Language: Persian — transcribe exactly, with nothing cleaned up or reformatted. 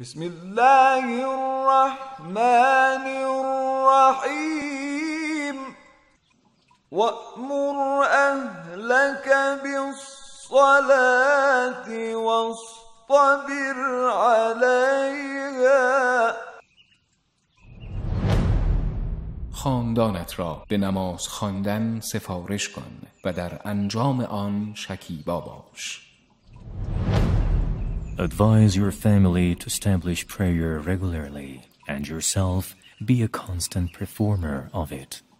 بسم الله الرحمن الرحیم وأمر أهلك بالصلاة واصطبر عليها. خاندانت را به نماز خواندن سفارش کن و در انجام آن شکیبا باش. Advise your family to establish prayer regularly and yourself be a constant performer of it.